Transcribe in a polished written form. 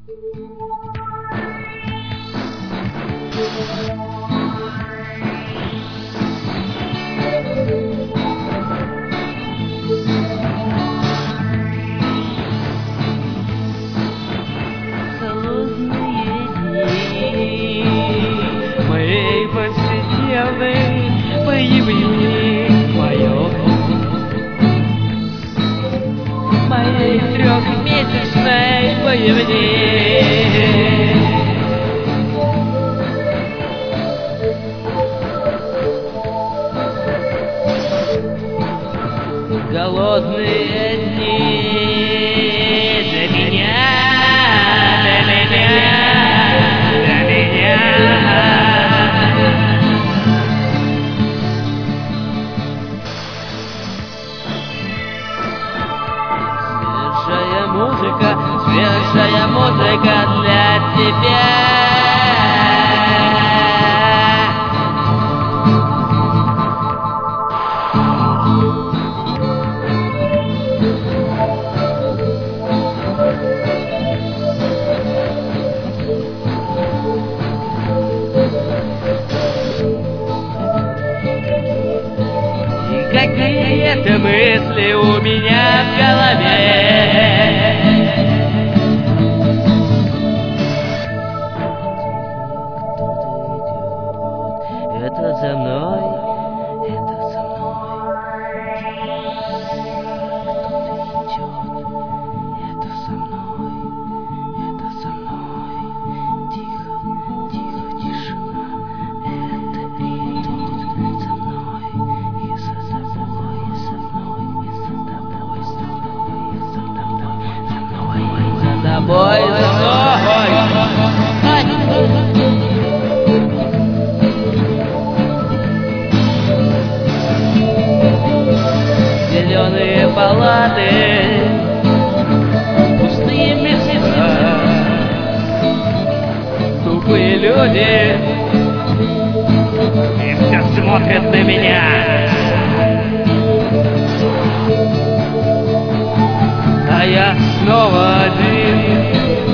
Моей повседневной появления моей трехмесячной появления. Голодные дни для меня. Свежая музыка для тебя. И какие-то мысли у меня в голове. Это за мной, это за мной. Кто-то идет, это за мной, это за мной. Тихо, тихо, тишина. Это идут за мной, и за тобой, и за мной, и за тобой, за тобой, и за тобой, за мной, и за тобой, за зеленые палаты, пустые месяца, тупые люди, и все смотрят на меня. А я снова один.